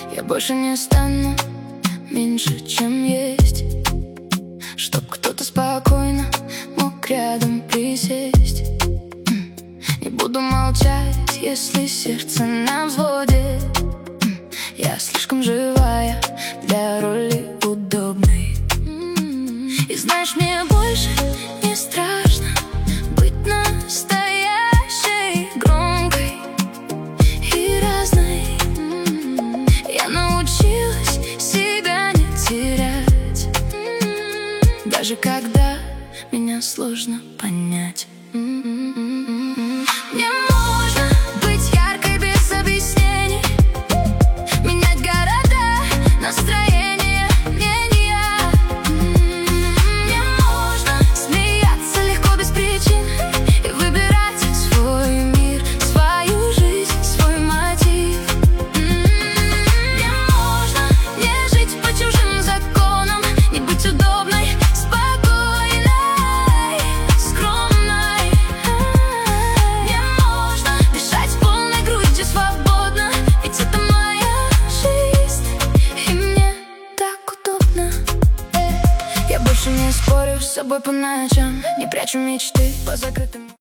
Я больше не стану меньше, чем есть, чтоб кто-то спокойно мог рядом присесть. Не буду молчать, если сердце на взводе. Я слишком живая для роли удобной. И знаешь, мне больше не страшно быть настоящей, громкой и разной. Я научилась себя не терять, даже когда меня сложно понять. Мне можно быть яркой без объяснений, менять города, настроение, мнения. Мне можно смеяться легко без причин и выбирать свой мир, свою жизнь, свой мотив. Мне можно не жить по чужим законам, не быть удобной, спокойной, скромной. Мне можно дышать полной грудью свободно, ведь это моя жизнь, и мне так удобно. Я больше не спорю с собой по ночам, не прячу мечты по закрытым